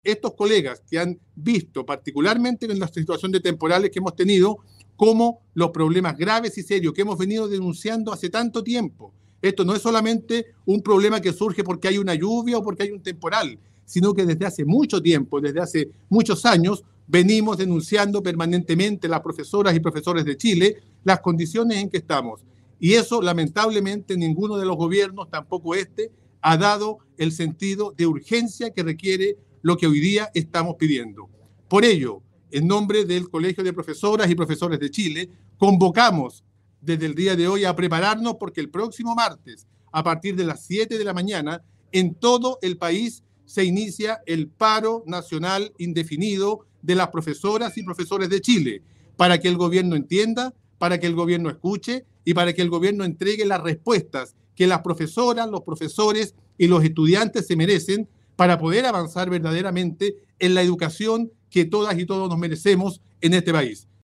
estos colegas que han visto, particularmente en la situación de temporales que hemos tenido, como los problemas graves y serios que hemos venido denunciando hace tanto tiempo. Esto no es solamente un problema que surge porque hay una lluvia o porque hay un temporal, sino que desde hace mucho tiempo, desde hace muchos años, venimos denunciando permanentemente las profesoras y profesores de Chile las condiciones en que estamos. Y eso, lamentablemente, ninguno de los gobiernos, tampoco este, ha dado el sentido de urgencia que requiere lo que hoy día estamos pidiendo. Por ello, en nombre del Colegio de Profesoras y Profesores de Chile, convocamos desde el día de hoy a prepararnos porque el próximo martes, a partir de las 7 de la mañana, en todo el país se inicia el paro nacional indefinido de las profesoras y profesores de Chile, para que el gobierno entienda, para que el gobierno escuche y para que el gobierno entregue las respuestas que las profesoras, los profesores y los estudiantes se merecen para poder avanzar verdaderamente en la educación que todas y todos nos merecemos en este país.